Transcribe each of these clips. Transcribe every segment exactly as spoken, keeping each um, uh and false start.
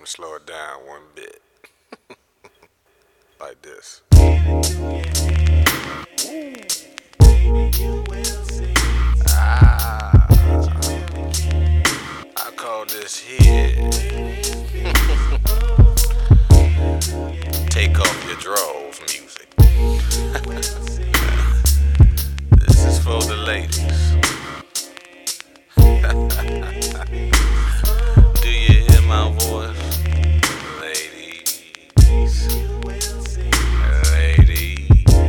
Time to slow it down one bit. Like this. Ah, I call this here. Take off your drawers music. This is for the ladies. Do you hear my voice? Ladies. Ladies.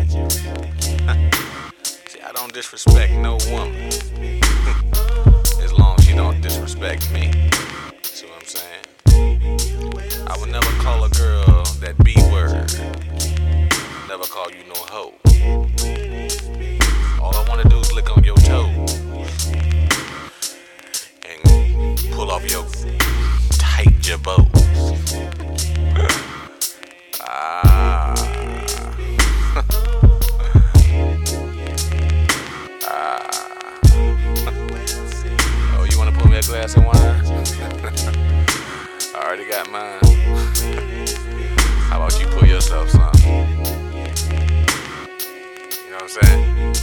See, I don't disrespect no woman. As long as she don't disrespect me. See what I'm saying? I would never call a girl that B word. Never call you no hoe. All I wanna do is lick on your toes and pull off your tight jabot. Ah. Ah. Oh, you wanna pour me a glass of wine? I already got mine. How about you pour yourself some? You know what I'm saying?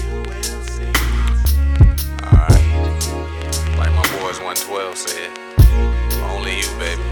Alright. Like my boys one twelve said, only you, baby.